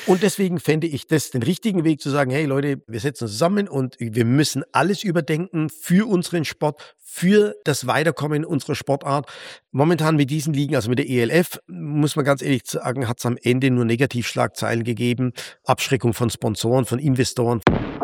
Und deswegen fände ich das den richtigen Weg zu sagen, hey Leute, wir setzen uns zusammen und wir müssen alles überdenken für unseren Sport, für das Weiterkommen unserer Sportart. Momentan mit diesen Ligen, also mit der ELF, muss man ganz ehrlich sagen, hat es am Ende nur Negativschlagzeilen gegeben. Abschreckung von Sponsoren, von Investoren.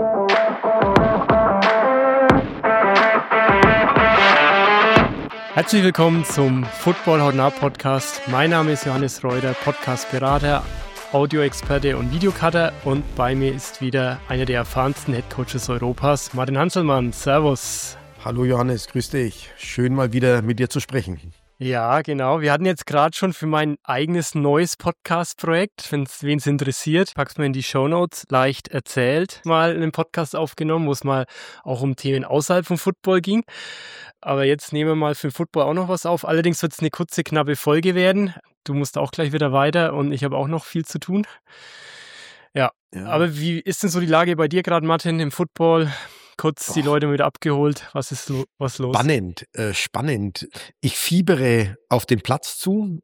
Herzlich willkommen zum Football Hautnah Podcast. Mein Name ist Johannes Reuter, Podcast-Berater, Audioexperte und Videocutter, und bei mir ist wieder einer der erfahrensten Headcoaches Europas, Martin Hanselmann. Servus. Hallo Johannes, grüß dich. Schön mal wieder mit dir zu sprechen. Ja, genau. Wir hatten jetzt gerade schon für mein eigenes neues Podcast-Projekt, wenn es wen interessiert, pack's mal in die Shownotes, leicht erzählt, mal einen Podcast aufgenommen, wo es mal auch um Themen außerhalb vom Football ging. Aber jetzt nehmen wir mal für Football auch noch was auf. Allerdings wird es eine kurze, knappe Folge werden. Du musst auch gleich wieder weiter und ich habe auch noch viel zu tun. Ja, aber wie ist denn so die Lage bei dir gerade, Martin, im Football? Kurz die Leute wieder abgeholt. Was ist was los? Spannend. Ich fiebere auf den Platz zu.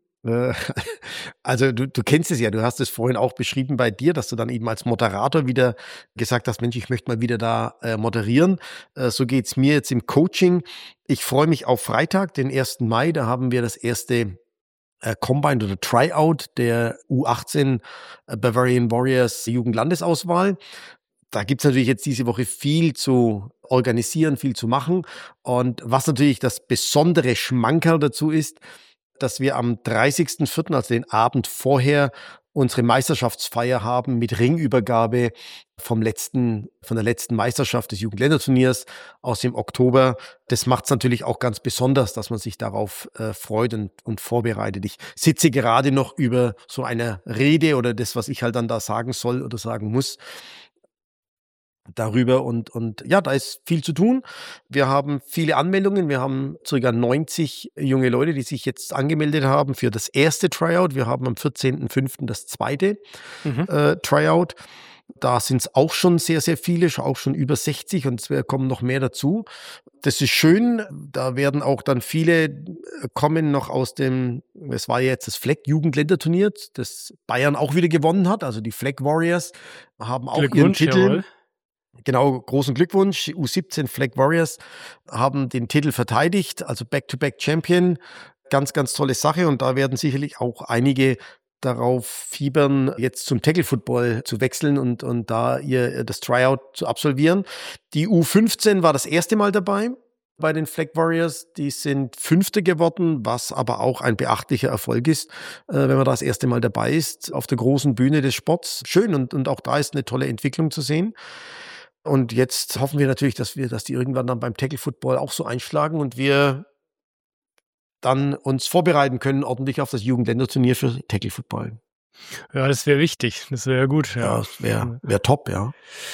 Also du kennst es ja, du hast es vorhin auch beschrieben bei dir, dass du dann eben als Moderator wieder gesagt hast, Mensch, ich möchte mal wieder da moderieren. So geht's mir jetzt im Coaching. Ich freue mich auf Freitag, den 1. Mai. Da haben wir das erste Combine oder Tryout der U18 Bavarian Warriors Jugendlandesauswahl. Da gibt's natürlich jetzt diese Woche viel zu organisieren, viel zu machen. Und was natürlich das besondere Schmankerl dazu ist, dass wir am 30.04., also den Abend vorher, unsere Meisterschaftsfeier haben mit Ringübergabe von der letzten Meisterschaft des Jugendländerturniers aus dem Oktober. Das macht es natürlich auch ganz besonders, dass man sich darauf freut und vorbereitet. Ich sitze gerade noch über so einer Rede oder das, was ich halt dann da sagen soll oder sagen muss, darüber und ja, da ist viel zu tun. Wir haben viele Anmeldungen. Wir haben ca. 90 junge Leute, die sich jetzt angemeldet haben für das erste Tryout. Wir haben am 14.05. das zweite Tryout. Da sind es auch schon sehr, sehr viele, auch schon über 60, und es kommen noch mehr dazu. Das ist schön. Da werden auch dann viele kommen noch es war jetzt das Flag-Jugendländerturnier, das Bayern auch wieder gewonnen hat. Also die Flag Warriors haben auch ihren Titel. Jawohl. Genau, großen Glückwunsch. Die U17 Flag Warriors haben den Titel verteidigt, also Back-to-Back-Champion. Ganz, ganz tolle Sache, und da werden sicherlich auch einige darauf fiebern, jetzt zum Tackle-Football zu wechseln und da das Tryout zu absolvieren. Die U15 war das erste Mal dabei bei den Flag Warriors. Die sind Fünfte geworden, was aber auch ein beachtlicher Erfolg ist, wenn man da das erste Mal dabei ist, auf der großen Bühne des Sports. Schön, und auch da ist eine tolle Entwicklung zu sehen. Und jetzt hoffen wir natürlich, dass die irgendwann dann beim Tackle-Football auch so einschlagen und wir dann uns vorbereiten können ordentlich auf das Jugendländerturnier für Tackle-Football. Ja, das wäre wichtig. Das wäre gut. Ja, das wäre top, ja.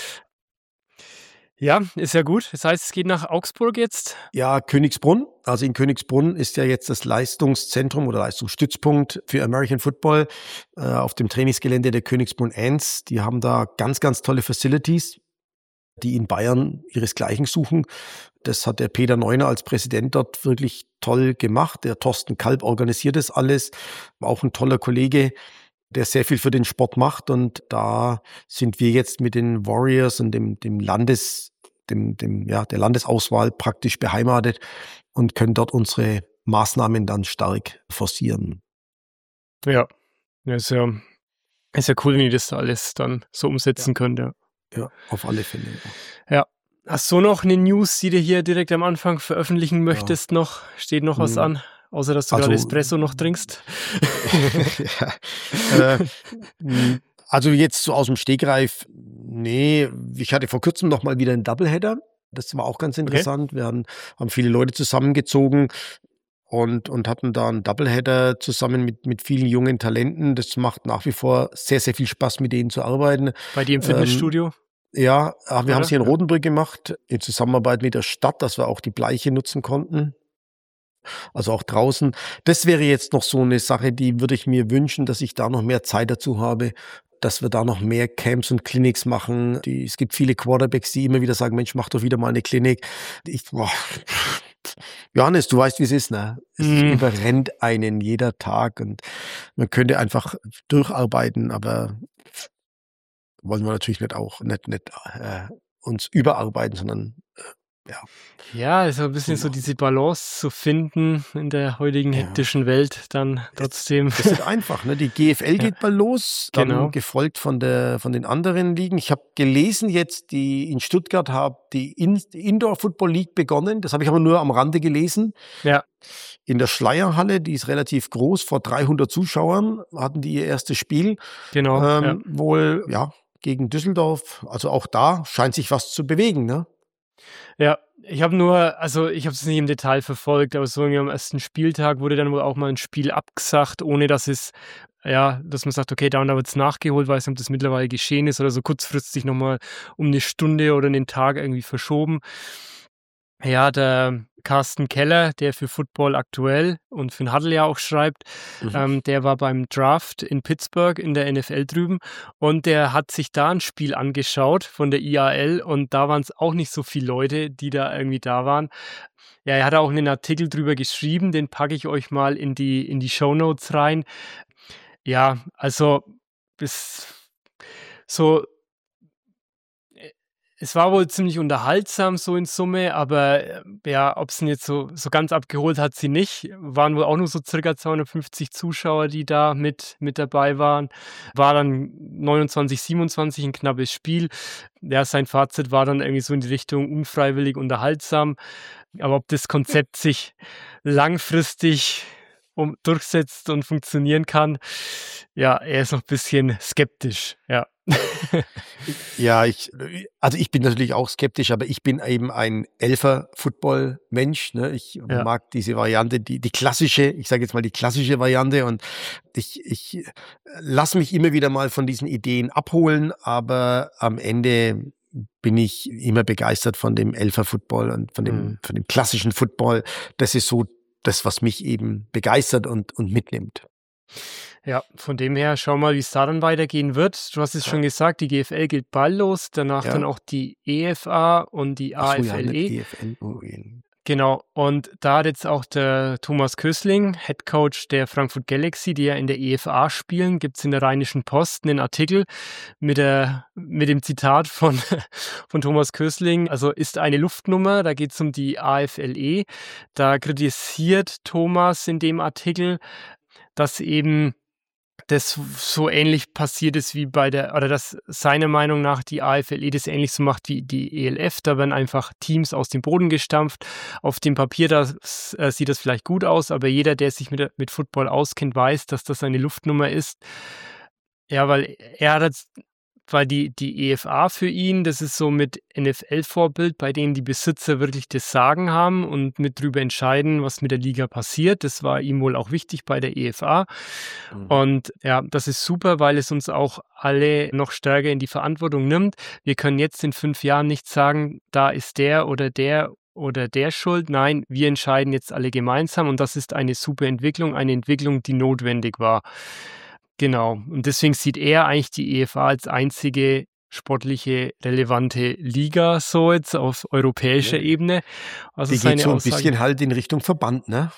Ja, ist ja gut. Das heißt, es geht nach Augsburg jetzt? Ja, Königsbrunn. Also in Königsbrunn ist ja jetzt das Leistungszentrum oder Leistungsstützpunkt für American Football auf dem Trainingsgelände der Königsbrunn Ants. Die haben da ganz, ganz tolle Facilities, die in Bayern ihresgleichen suchen. Das hat der Peter Neuner als Präsident dort wirklich toll gemacht. Der Thorsten Kalb organisiert das alles. Auch ein toller Kollege, der sehr viel für den Sport macht. Und da sind wir jetzt mit den Warriors und der Landesauswahl praktisch beheimatet und können dort unsere Maßnahmen dann stark forcieren. Ja, ist ja cool, wenn ihr das alles dann so umsetzen könnt, ja. Ja, auf alle Fälle. Ja. Hast du noch eine News, die du hier direkt am Anfang veröffentlichen möchtest noch? Steht noch was an? Außer, dass du gerade Espresso noch trinkst? Also jetzt so aus dem Stegreif, nee. Ich hatte vor kurzem noch mal wieder einen Doubleheader. Das war auch ganz interessant. Okay. Wir haben viele Leute zusammengezogen und hatten da einen Doubleheader zusammen mit vielen jungen Talenten. Das macht nach wie vor sehr, sehr viel Spaß, mit denen zu arbeiten. Bei dir im Fitnessstudio? Ja, wir haben es hier in Rodenburg gemacht, in Zusammenarbeit mit der Stadt, dass wir auch die Bleiche nutzen konnten. Also auch draußen. Das wäre jetzt noch so eine Sache, die würde ich mir wünschen, dass ich da noch mehr Zeit dazu habe, dass wir da noch mehr Camps und Clinics machen. Es gibt viele Quarterbacks, die immer wieder sagen, Mensch, mach doch wieder mal eine Klinik. Johannes, du weißt, wie es ist, ne? Es überrennt einen jeder Tag und man könnte einfach durcharbeiten, aber wollen wir natürlich nicht uns überarbeiten, sondern ja. Ja, also ein bisschen so diese Balance zu finden in der heutigen hektischen Welt, dann trotzdem. Das ist nicht einfach, ne? Die GFL geht bald los, dann Genau. gefolgt von den anderen Ligen. Ich habe gelesen jetzt, die in Stuttgart die Indoor Football League begonnen. Das habe ich aber nur am Rande gelesen. Ja. In der Schleierhalle, die ist relativ groß, vor 300 Zuschauern hatten die ihr erstes Spiel. Genau, wohl, gegen Düsseldorf. Also auch da scheint sich was zu bewegen, ne? Ja, ich habe es nicht im Detail verfolgt, aber so irgendwie am ersten Spieltag wurde dann wohl auch mal ein Spiel abgesagt, ohne dass dass man sagt, okay, da und da wird's nachgeholt, weiß nicht, ob das mittlerweile geschehen ist oder so kurzfristig nochmal um eine Stunde oder einen Tag irgendwie verschoben. Ja, der Carsten Keller, der für Football aktuell und für den Huddle ja auch schreibt, der war beim Draft in Pittsburgh in der NFL drüben und der hat sich da ein Spiel angeschaut von der IAL und da waren es auch nicht so viele Leute, die da irgendwie da waren. Ja, er hat auch einen Artikel drüber geschrieben, den packe ich euch mal in die Shownotes rein. Ja, also so es war wohl ziemlich unterhaltsam so in Summe, aber ob es ihn jetzt so ganz abgeholt hat sie nicht. Waren wohl auch nur so circa 250 Zuschauer, die da mit dabei waren. War dann 29-27 ein knappes Spiel. Ja, sein Fazit war dann irgendwie so in die Richtung unfreiwillig unterhaltsam. Aber ob das Konzept sich langfristig durchsetzt und funktionieren kann, ja, er ist noch ein bisschen skeptisch, ja. Ja, ich bin natürlich auch skeptisch, aber ich bin eben ein Elfer-Football-Mensch. Ne? Ich mag diese Variante, die klassische, ich sage jetzt mal die klassische Variante und ich lasse mich immer wieder mal von diesen Ideen abholen, aber am Ende bin ich immer begeistert von dem Elfer-Football und von dem klassischen Football. Das ist so das, was mich eben begeistert und mitnimmt. Ja, von dem her, schau mal, wie es da dann weitergehen wird. Du hast es schon gesagt, die GFL geht bald los, danach dann auch die EFA und die AFLE. EFL. Genau, und da hat jetzt auch der Thomas Kösling, Headcoach der Frankfurt Galaxy, die ja in der EFA spielen, gibt es in der Rheinischen Post einen Artikel mit dem Zitat von Thomas Kösling, also ist eine Luftnummer, da geht es um die AFLE. Da kritisiert Thomas in dem Artikel, dass eben das so ähnlich passiert ist wie dass seiner Meinung nach die AFLE das ähnlich so macht wie die ELF. Da werden einfach Teams aus dem Boden gestampft. Auf dem Papier sieht das vielleicht gut aus, aber jeder, der sich mit Football auskennt, weiß, dass das eine Luftnummer ist. Ja, weil die EFA für ihn, das ist so mit NFL-Vorbild, bei denen die Besitzer wirklich das Sagen haben und mit drüber entscheiden, was mit der Liga passiert. Das war ihm wohl auch wichtig bei der EFA. Und ja, das ist super, weil es uns auch alle noch stärker in die Verantwortung nimmt. Wir können jetzt in 5 Jahren nicht sagen, da ist der oder der schuld. Nein, wir entscheiden jetzt alle gemeinsam und das ist eine super Entwicklung, eine Entwicklung, die notwendig war. Genau. Und deswegen sieht er eigentlich die EFA als einzige sportliche relevante Liga so jetzt auf europäischer Ebene. Also die geht so ein bisschen halt in Richtung Verband, ne?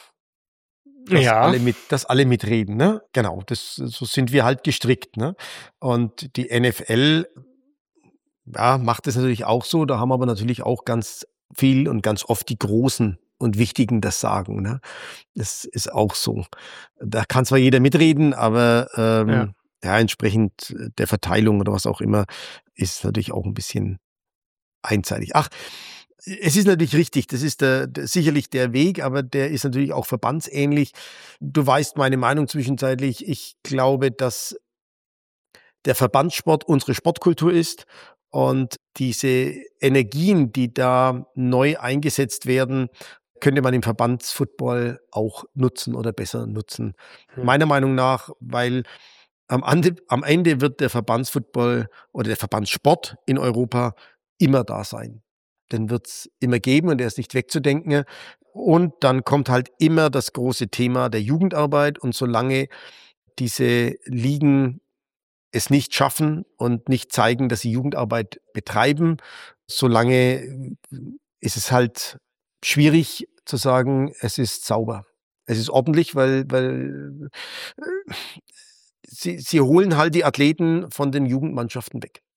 Dass alle mitreden, ne? Genau, so sind wir halt gestrickt, ne? Und die NFL, macht das natürlich auch so. Da haben aber natürlich auch ganz viel und ganz oft die Großen und Wichtigen das Sagen, ne? Das ist auch so. Da kann zwar jeder mitreden, aber entsprechend der Verteilung oder was auch immer ist es natürlich auch ein bisschen einseitig. Ach, es ist natürlich richtig, das ist sicherlich der Weg, aber der ist natürlich auch verbandsähnlich. Du weißt meine Meinung zwischenzeitlich. Ich glaube, dass der Verbandssport unsere Sportkultur ist und diese Energien, die da neu eingesetzt werden, könnte man im Verbandsfootball auch nutzen oder besser nutzen. Meiner Meinung nach, weil am Ende wird der Verbandsfootball oder der Verbandssport in Europa immer da sein. Den wird es immer geben und der ist nicht wegzudenken. Und dann kommt halt immer das große Thema der Jugendarbeit. Und solange diese Ligen es nicht schaffen und nicht zeigen, dass sie Jugendarbeit betreiben, solange ist es halt schwierig zu sagen, es ist sauber. Es ist ordentlich, weil sie holen halt die Athleten von den Jugendmannschaften weg.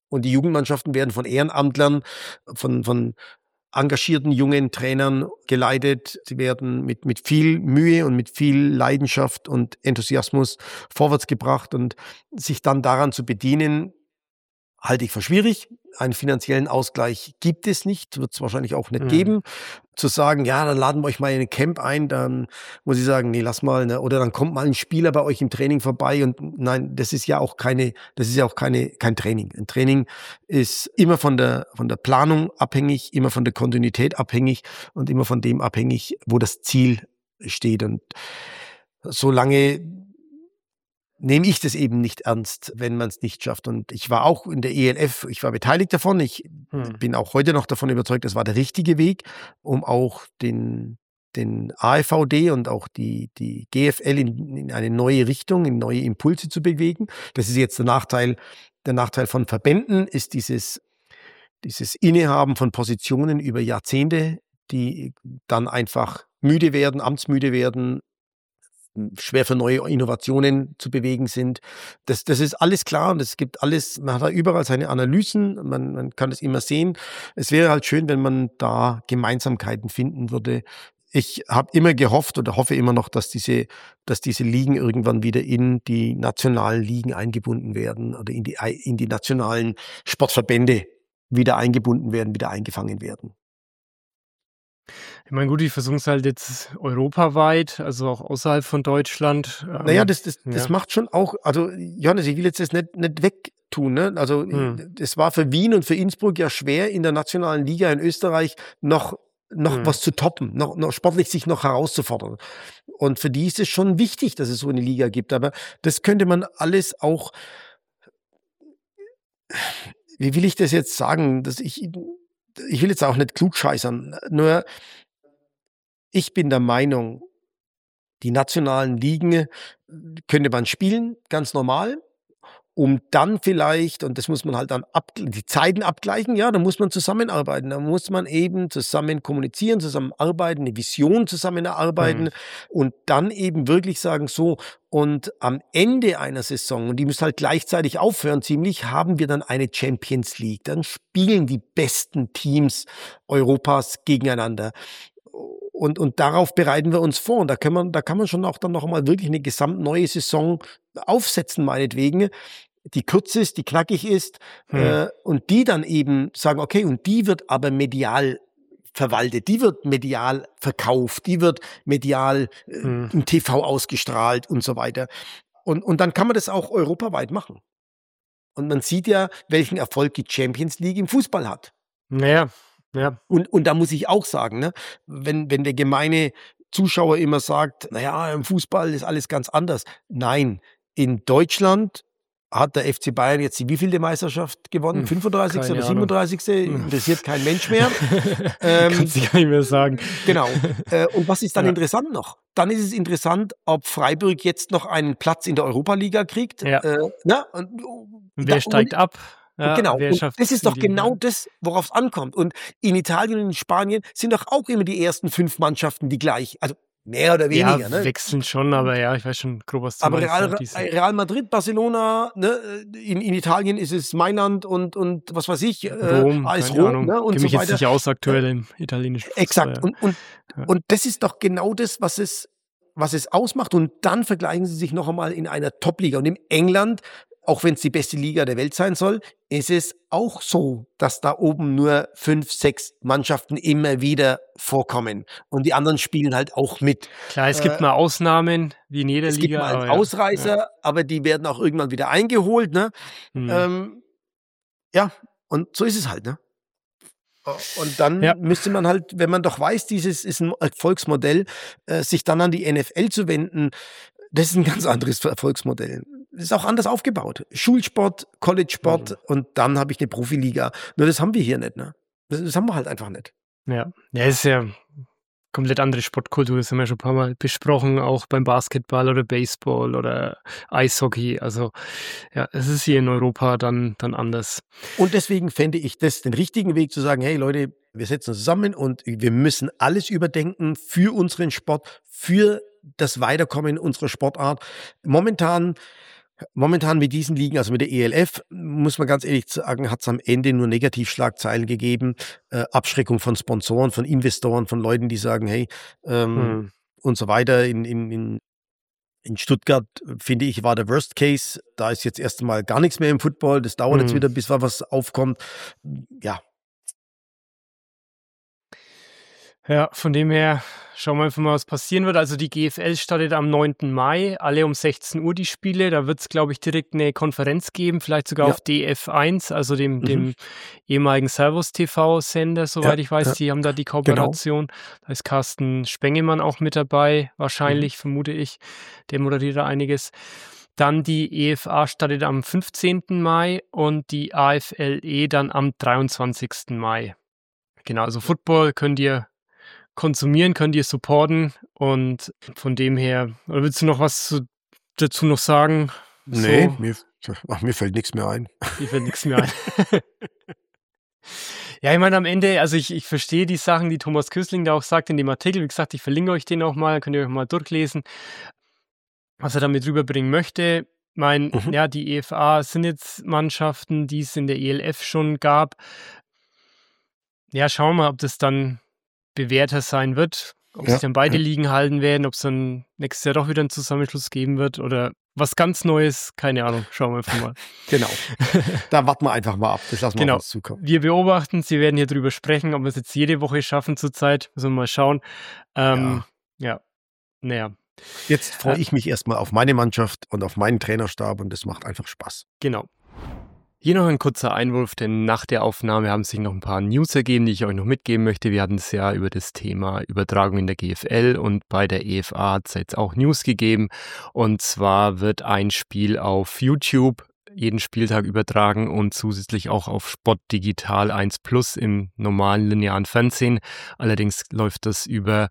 Und die Jugendmannschaften werden von Ehrenamtlern, von engagierten jungen Trainern geleitet. Sie werden mit viel Mühe und mit viel Leidenschaft und Enthusiasmus vorwärts gebracht und sich dann daran zu bedienen, halte ich für schwierig. Einen finanziellen Ausgleich gibt es nicht, wird es wahrscheinlich auch nicht geben. Zu sagen, ja, dann laden wir euch mal in ein Camp ein, dann muss ich sagen, nee, lass mal, ne? Oder dann kommt mal ein Spieler bei euch im Training vorbei und nein, das ist ja auch kein Training. Ein Training ist immer von der Planung abhängig, immer von der Kontinuität abhängig und immer von dem abhängig, wo das Ziel steht. Und solange nehme ich das eben nicht ernst, wenn man es nicht schafft. Und ich war auch in der ELF, ich war beteiligt davon. Ich bin auch heute noch davon überzeugt, das war der richtige Weg, um auch den AFVD und auch die GFL in eine neue Richtung, in neue Impulse zu bewegen. Das ist jetzt der Nachteil von Verbänden, ist dieses Innehaben von Positionen über Jahrzehnte, die dann einfach müde werden, amtsmüde werden, schwer für neue Innovationen zu bewegen sind. Das ist alles klar und es gibt alles, man hat da überall seine Analysen, man kann es immer sehen. Es wäre halt schön, wenn man da Gemeinsamkeiten finden würde. Ich habe immer gehofft oder hoffe immer noch, dass diese Ligen irgendwann wieder in die nationalen Ligen eingebunden werden oder in die nationalen Sportverbände wieder eingebunden werden, wieder eingefangen werden. Ich meine, gut, die versuchen es halt jetzt europaweit, also auch außerhalb von Deutschland. Naja, das macht schon auch, also Johannes, ich will jetzt das nicht wegtun, ne? Also es war für Wien und für Innsbruck ja schwer, in der nationalen Liga in Österreich noch was zu toppen, noch sportlich sich noch herauszufordern. Und für die ist es schon wichtig, dass es so eine Liga gibt. Aber das könnte man alles auch, wie will ich das jetzt sagen, ich will jetzt auch nicht klugscheißern, nur ich bin der Meinung, die nationalen Ligen könnte man spielen, ganz normal, um dann vielleicht, und das muss man halt dann die Zeiten abgleichen, ja, da muss man zusammenarbeiten, da muss man eben zusammen kommunizieren, zusammenarbeiten, eine Vision zusammen erarbeiten und dann eben wirklich sagen, so, und am Ende einer Saison, und die muss halt gleichzeitig aufhören ziemlich, haben wir dann eine Champions League, dann spielen die besten Teams Europas gegeneinander. Und darauf bereiten wir uns vor. Und da kann man schon auch dann noch mal wirklich eine gesamt neue Saison aufsetzen, meinetwegen, die kurz ist, die knackig ist, und die dann eben sagen, okay, und die wird aber medial verwaltet, die wird medial verkauft, die wird medial im TV ausgestrahlt und so weiter. Und dann kann man das auch europaweit machen. Und man sieht ja, welchen Erfolg die Champions League im Fußball hat. Naja. Ja. Und da muss ich auch sagen, ne, wenn der gemeine Zuschauer immer sagt, naja, im Fußball ist alles ganz anders. Nein, in Deutschland hat der FC Bayern jetzt die wievielte Meisterschaft gewonnen? 35. oder 37. Interessiert kein Mensch mehr. Kannst du gar nicht mehr sagen. Genau. Und was ist dann interessant noch? Dann ist es interessant, ob Freiburg jetzt noch einen Platz in der Europa-Liga kriegt. Ja. Und wer steigt ab? Ja, genau, und das ist doch genau das, worauf es ankommt. Und in Italien und in Spanien sind doch auch immer die ersten 5 Mannschaften die gleich, also mehr oder weniger. Ja, ne? wechseln schon, aber ja, ich weiß schon grob, was du aber meinst. Real Madrid, Barcelona, ne? In Italien ist es Mailand und was weiß ich, Rom, AS Rom, ne? Und kenne so mich jetzt weiter. nicht aus aktuell im italienischen Fußball. Exakt. Und das ist doch genau das, was es ausmacht. Und dann vergleichen sie sich noch einmal in einer Top-Liga. Und in England, auch wenn es die beste Liga der Welt sein soll, ist es auch so, dass da oben nur 5, 6 Mannschaften immer wieder vorkommen. Und die anderen spielen halt auch mit. Klar, es gibt mal Ausnahmen, wie in jeder Liga. Es gibt mal einen Ausreißer, aber die werden auch irgendwann wieder eingeholt. Ne? Ja, und so ist es halt. Ne? Und dann müsste man halt, wenn man doch weiß, dieses ist ein Erfolgsmodell, sich dann an die NFL zu wenden, das ist ein ganz anderes Erfolgsmodell. Das ist auch anders aufgebaut. Schulsport, College-Sport und dann habe ich eine Profiliga. Nur das haben wir hier nicht. Ne? Das haben wir halt einfach nicht. Ja, ist ja komplett andere Sportkultur. Das haben wir schon ein paar Mal besprochen, auch beim Basketball oder Baseball oder Eishockey. Also ja, es ist hier in Europa dann anders. Und deswegen fände ich das den richtigen Weg zu sagen, hey Leute, wir setzen uns zusammen und wir müssen alles überdenken für unseren Sport, für das Weiterkommen unserer Sportart. Momentan Momentan mit diesen Ligen, also mit der ELF, muss man ganz ehrlich sagen, hat es am Ende nur Negativschlagzeilen gegeben. Abschreckung von Sponsoren, von Investoren, von Leuten, die sagen, hey, Hm. und so weiter. In Stuttgart, finde ich, war der Worst Case. Da ist jetzt erst einmal gar nichts mehr im Football. Das dauert jetzt wieder, bis da was aufkommt. Ja. Ja, von dem her schauen wir einfach mal, was passieren wird. Also die GFL startet am 9. Mai, alle um 16 Uhr die Spiele. Da wird es, glaube ich, direkt eine Konferenz geben, vielleicht sogar Ja. auf DF1, also dem ehemaligen Servus TV-Sender, soweit ich weiß. ja. Die haben da die Kooperation. Da ist Carsten Spengemann auch mit dabei, wahrscheinlich, vermute ich. Der moderiert da einiges. Dann die EFA startet am 15. Mai und die AFLE dann am 23. Mai. Genau, also Football könnt ihr konsumieren, könnt ihr supporten und von dem her, oder willst du noch was dazu noch sagen? Nee, mir fällt nichts mehr ein. Mir fällt nichts mehr ein. Ja, ich meine, am Ende, also ich verstehe die Sachen, die Thomas Küssling da auch sagt in dem Artikel. Wie gesagt, ich verlinke euch den auch mal, könnt ihr euch mal durchlesen, was er damit rüberbringen möchte. Ich meine, ja, die EFA sind jetzt Mannschaften, die es in der ELF schon gab. Ja, schauen wir mal, ob das dann bewährter sein wird, ob sich dann beide Ligen halten werden, ob es dann nächstes Jahr doch wieder einen Zusammenschluss geben wird oder was ganz Neues, keine Ahnung, schauen wir einfach mal. Genau, da warten wir einfach mal ab, das lassen wir auf uns zukommen. Wir beobachten, Sie werden hier drüber sprechen, ob wir es jetzt jede Woche schaffen zurzeit, müssen wir mal schauen. Jetzt freue ich mich erstmal auf meine Mannschaft und auf meinen Trainerstab und das macht einfach Spaß. Genau. Hier noch ein kurzer Einwurf, denn nach der Aufnahme haben sich noch ein paar News ergeben, die ich euch noch mitgeben möchte. Wir hatten es ja über das Thema Übertragung in der GFL und bei der EFA hat es jetzt auch News gegeben. Und zwar wird ein Spiel auf YouTube jeden Spieltag übertragen und zusätzlich auch auf Sport Digital 1 Plus im normalen linearen Fernsehen. Allerdings läuft das über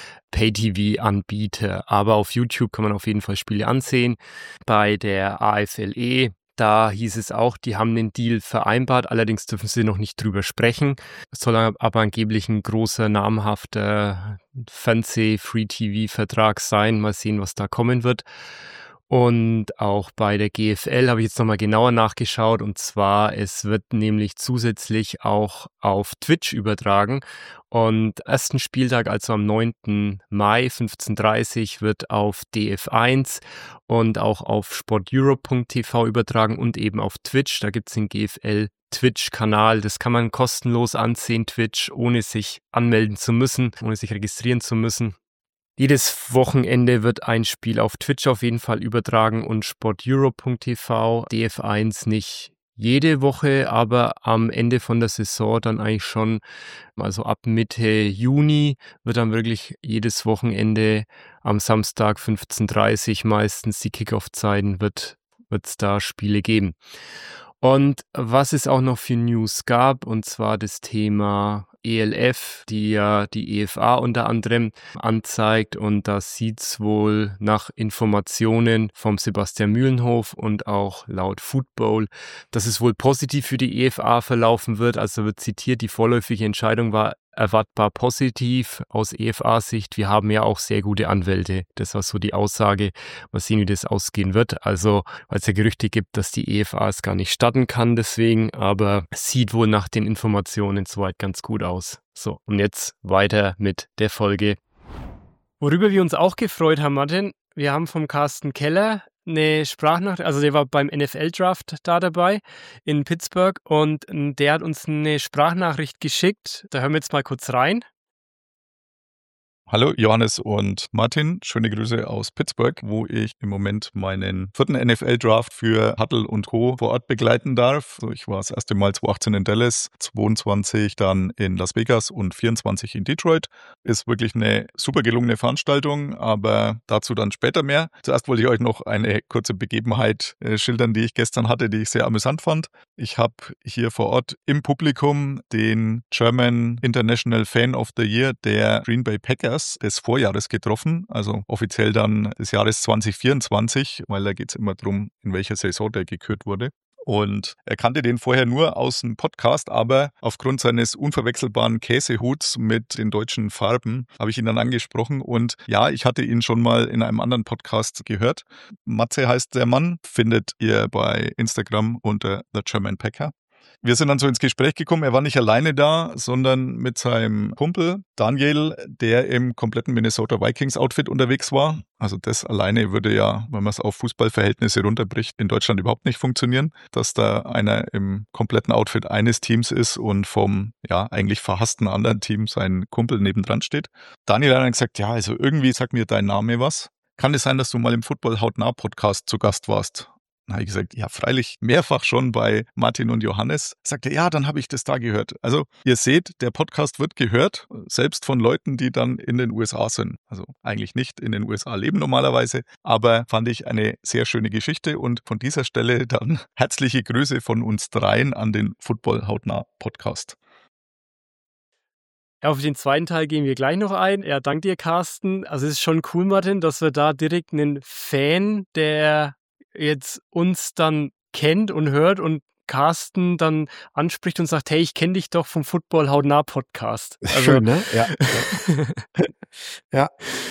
Pay-TV-Anbieter. Aber auf YouTube kann man auf jeden Fall Spiele ansehen. Bei der AFLE, da hieß es auch, die haben den Deal vereinbart, allerdings dürfen sie noch nicht drüber sprechen. Es soll aber angeblich ein großer, namhafter Fernseh-Free-TV-Vertrag sein. Mal sehen, was da kommen wird. Und auch bei der GFL habe ich jetzt nochmal genauer nachgeschaut. Und zwar, es wird nämlich zusätzlich auch auf Twitch übertragen. Und ersten Spieltag, also am 9. Mai 15:30 wird auf DF1 und auch auf sporteurope.tv übertragen und eben auf Twitch. Da gibt es den GFL Twitch-Kanal. Das kann man kostenlos ansehen, Twitch, ohne sich anmelden zu müssen, ohne sich registrieren zu müssen. Jedes Wochenende wird ein Spiel auf Twitch auf jeden Fall übertragen und sporteurope.tv, DF1 nicht jede Woche, aber am Ende von der Saison dann eigentlich schon, also ab Mitte Juni wird dann wirklich jedes Wochenende am Samstag 15:30 meistens die Kickoff-Zeiten wird es da Spiele geben. Und was es auch noch für News gab, und zwar das Thema ELF, die ja die EFA unter anderem anzeigt, und da sieht es wohl nach Informationen vom Sebastian Mühlenhof und auch laut Football, dass es wohl positiv für die EFA verlaufen wird. Also wird zitiert, die vorläufige Entscheidung war erwartbar positiv aus EFA-Sicht. Wir haben ja auch sehr gute Anwälte. Das war so die Aussage. Mal sehen, wie das ausgehen wird. Also, weil es ja Gerüchte gibt, dass die EFA es gar nicht starten kann deswegen, aber es sieht wohl nach den Informationen soweit ganz gut aus. So, und jetzt weiter mit der Folge. Worüber wir uns auch gefreut haben, Martin, wir haben vom Carsten Keller eine Sprachnachricht, also der war beim NFL-Draft da dabei in Pittsburgh und der hat uns eine Sprachnachricht geschickt. Da hören wir jetzt mal kurz rein. Hallo Johannes und Martin, schöne Grüße aus Pittsburgh, wo ich im Moment meinen 4. NFL-Draft für Huddle und Co. vor Ort begleiten darf. Also ich war das erste Mal 2018 in Dallas, 22 dann in Las Vegas und 24 in Detroit. Ist wirklich eine super gelungene Veranstaltung, aber dazu dann später mehr. Zuerst wollte ich euch noch eine kurze Begebenheit schildern, die ich gestern hatte, die ich sehr amüsant fand. Ich habe hier vor Ort im Publikum den German International Fan of the Year der Green Bay Packers des Vorjahres getroffen, also offiziell dann des Jahres 2024, weil da geht es immer darum, in welcher Saison der gekürt wurde. Und er kannte den vorher nur aus dem Podcast, aber aufgrund seines unverwechselbaren Käsehuts mit den deutschen Farben habe ich ihn dann angesprochen. Und ja, ich hatte ihn schon mal in einem anderen Podcast gehört. Matze heißt der Mann, findet ihr bei Instagram unter The German Packer. Wir sind dann so ins Gespräch gekommen. Er war nicht alleine da, sondern mit seinem Kumpel Daniel, der im kompletten Minnesota Vikings Outfit unterwegs war. Also das alleine würde ja, wenn man es auf Fußballverhältnisse runterbricht, in Deutschland überhaupt nicht funktionieren, dass da einer im kompletten Outfit eines Teams ist und vom ja eigentlich verhassten anderen Team sein Kumpel nebendran steht. Daniel hat dann gesagt, ja, also irgendwie sagt mir dein Name was. Kann es sein, dass du mal im Football Hautnah Podcast zu Gast warst? Dann habe ich gesagt, ja, freilich mehrfach schon bei Martin und Johannes. Sagt er, ja, dann habe ich das da gehört. Also ihr seht, der Podcast wird gehört, selbst von Leuten, die dann in den USA sind. Also eigentlich nicht in den USA leben normalerweise, aber fand ich eine sehr schöne Geschichte und von dieser Stelle dann herzliche Grüße von uns dreien an den Football Hautnah Podcast. Ja, auf den zweiten Teil gehen wir gleich noch ein. Ja, dank dir, Carsten. Also es ist schon cool, Martin, dass wir da direkt einen Fan, der jetzt uns dann kennt und hört und Carsten dann anspricht und sagt, hey, ich kenne dich doch vom Football Hautnah Podcast. Also, schön, ne? Ja. Ja.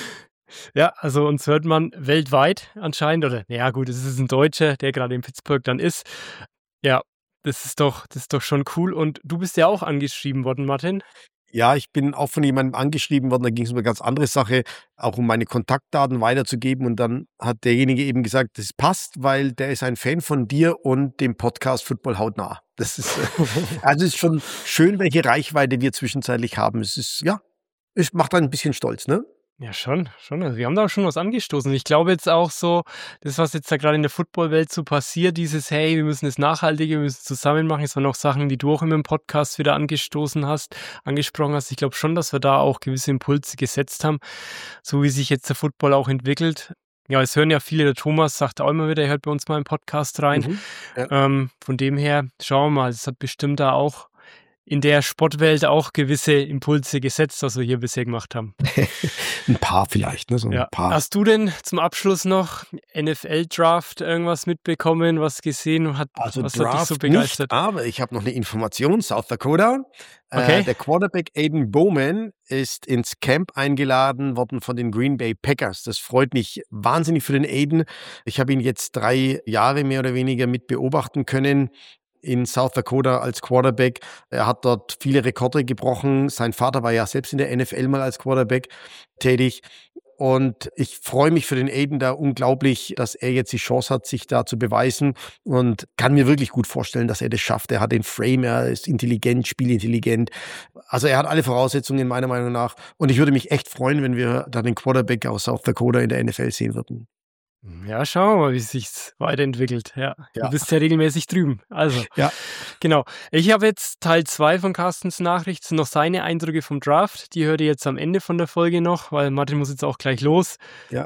Ja, also uns hört man weltweit anscheinend, oder naja gut, es ist ein Deutscher, der gerade in Pittsburgh dann ist. Ja, das ist doch schon cool. Und du bist ja auch angeschrieben worden, Martin. Ja, ich bin auch von jemandem angeschrieben worden, da ging es um eine ganz andere Sache, auch um meine Kontaktdaten weiterzugeben. Und dann hat derjenige eben gesagt, das passt, weil der ist ein Fan von dir und dem Podcast Football Hautnah. Das ist, also ist schon schön, welche Reichweite wir zwischenzeitlich haben. Es ist, ja, es macht einen ein bisschen stolz, ne? Ja, schon. Also wir haben da auch schon was angestoßen. Ich glaube jetzt auch so, das, was jetzt da gerade in der Footballwelt so passiert, dieses, hey, wir müssen es nachhaltiger, wir müssen es zusammen machen, das waren auch Sachen, die du auch immer im Podcast wieder angesprochen hast. Ich glaube schon, dass wir da auch gewisse Impulse gesetzt haben, so wie sich jetzt der Football auch entwickelt. Ja, es hören ja viele, der Thomas sagt auch immer wieder, er hört bei uns mal im Podcast rein. Ja. Von dem her, schauen wir mal, es hat bestimmt da auch in der Sportwelt auch gewisse Impulse gesetzt, was wir hier bisher gemacht haben. Ein paar vielleicht, ne? So ein paar. Hast du denn zum Abschluss noch NFL-Draft irgendwas mitbekommen, was gesehen und Also was Draft hat dich so begeistert? nicht, aber ich habe noch eine Information. South Dakota. Okay. Der Quarterback Aiden Bowman ist ins Camp eingeladen worden von den Green Bay Packers. Das freut mich wahnsinnig für den Aiden. Ich habe ihn jetzt 3 Jahre mehr oder weniger mit beobachten können in South Dakota als Quarterback. Er hat dort viele Rekorde gebrochen. Sein Vater war ja selbst in der NFL mal als Quarterback tätig. Und ich freue mich für den Aiden da unglaublich, dass er jetzt die Chance hat, sich da zu beweisen und kann mir wirklich gut vorstellen, dass er das schafft. Er hat den Frame, er ist intelligent, spielintelligent. Also er hat alle Voraussetzungen meiner Meinung nach. Und ich würde mich echt freuen, wenn wir da den Quarterback aus South Dakota in der NFL sehen würden. Ja, schauen wir mal, wie es sich weiterentwickelt. Ja, Ja. du bist ja regelmäßig drüben. Also, Ja. genau. Ich habe jetzt Teil 2 von Carstens Nachricht, sind noch seine Eindrücke vom Draft. Die hört ihr jetzt am Ende von der Folge noch, weil Martin muss jetzt auch gleich los. Ja.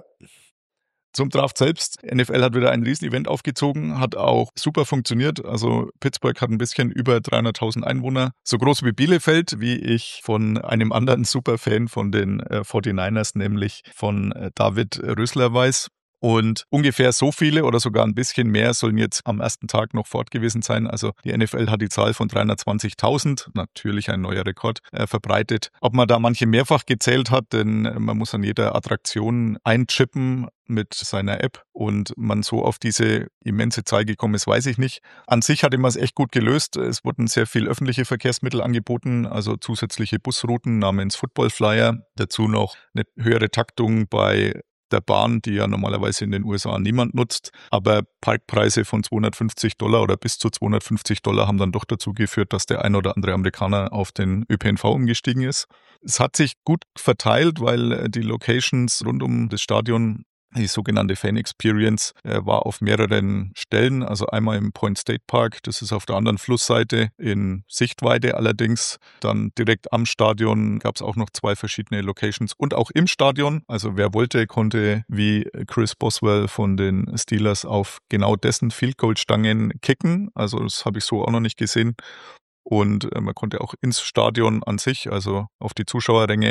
Zum Draft selbst. NFL hat wieder ein Riesen-Event aufgezogen, hat auch super funktioniert. Also Pittsburgh hat ein bisschen über 300.000 Einwohner. So groß wie Bielefeld, wie ich von einem anderen Superfan von den 49ers, nämlich von David Rösler weiß. Und ungefähr so viele oder sogar ein bisschen mehr sollen jetzt am ersten Tag noch fort gewesen sein. Also die NFL hat die Zahl von 320.000, natürlich ein neuer Rekord, verbreitet. Ob man da manche mehrfach gezählt hat, denn man muss an jeder Attraktion einchippen mit seiner App und man so auf diese immense Zahl gekommen ist, weiß ich nicht. An sich hatte man es echt gut gelöst. Es wurden sehr viel öffentliche Verkehrsmittel angeboten, also zusätzliche Busrouten namens Football Flyer. Dazu noch eine höhere Taktung bei der Bahn, die ja normalerweise in den USA niemand nutzt. Aber Parkpreise von $250 oder bis zu $250 haben dann doch dazu geführt, dass der ein oder andere Amerikaner auf den ÖPNV umgestiegen ist. Es hat sich gut verteilt, weil die Locations rund um das Stadion, die sogenannte Fan Experience, war auf mehreren Stellen. Also einmal im Point State Park, das ist auf der anderen Flussseite in Sichtweite allerdings. Dann direkt am Stadion gab es auch noch 2 verschiedene Locations und auch im Stadion. Also wer wollte, konnte wie Chris Boswell von den Steelers auf genau dessen Field Goal Stangen kicken. Also das habe ich so auch noch nicht gesehen. Und man konnte auch ins Stadion an sich, also auf die Zuschauerränge,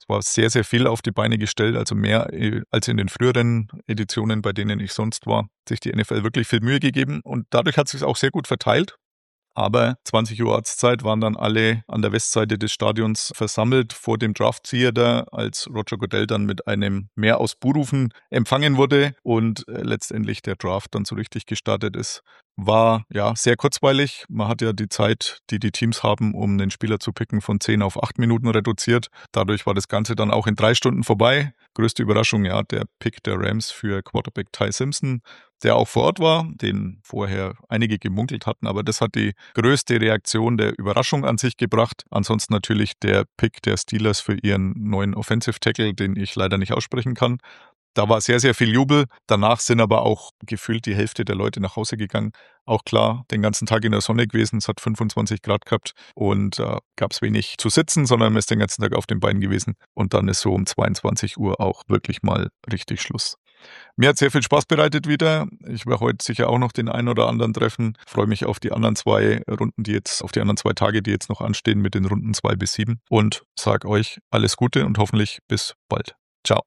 Es war sehr, sehr viel auf die Beine gestellt, also mehr als in den früheren Editionen, bei denen ich sonst war. Sich die NFL wirklich viel Mühe gegeben und dadurch hat es sich auch sehr gut verteilt. Aber 20 Uhr Ortszeit waren dann alle an der Westseite des Stadions versammelt vor dem Draft Theater, als Roger Goodell dann mit einem Mehr aus Buhrufen empfangen wurde und letztendlich der Draft dann so richtig gestartet ist. War ja sehr kurzweilig. Man hat ja die Zeit, die die Teams haben, um einen Spieler zu picken, von 10 auf 8 Minuten reduziert. Dadurch war das Ganze dann auch in 3 Stunden vorbei. Größte Überraschung, ja, der Pick der Rams für Quarterback Ty Simpson, der auch vor Ort war, den vorher einige gemunkelt hatten, aber das hat die größte Reaktion der Überraschung an sich gebracht. Ansonsten natürlich der Pick der Steelers für ihren neuen Offensive Tackle, den ich leider nicht aussprechen kann. Da war sehr, sehr viel Jubel. Danach sind aber auch gefühlt die Hälfte der Leute nach Hause gegangen. Auch klar, den ganzen Tag in der Sonne gewesen. Es hat 25 Grad gehabt und gab es wenig zu sitzen, sondern man ist den ganzen Tag auf den Beinen gewesen. Und dann ist so um 22 Uhr auch wirklich mal richtig Schluss. Mir hat sehr viel Spaß bereitet wieder. Ich werde heute sicher auch noch den einen oder anderen treffen. Freue mich auf die anderen 2 Runden, auf die anderen 2 Tage, die jetzt noch anstehen mit den Runden 2 bis 7. Und sage euch alles Gute und hoffentlich bis bald. Ciao.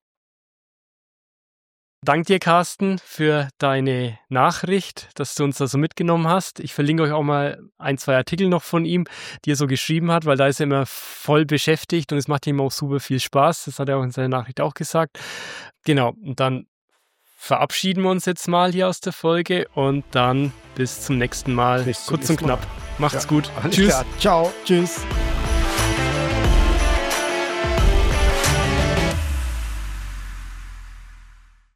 Danke dir, Carsten, für deine Nachricht, dass du uns da so mitgenommen hast. Ich verlinke euch auch mal 1, 2 Artikel noch von ihm, die er so geschrieben hat, weil da ist er immer voll beschäftigt und es macht ihm auch super viel Spaß. Das hat er auch in seiner Nachricht auch gesagt. Genau, und dann verabschieden wir uns jetzt mal hier aus der Folge und dann bis zum nächsten Mal. Kurz und knapp. Macht's gut. Tschüss. Klar. Ciao. Tschüss.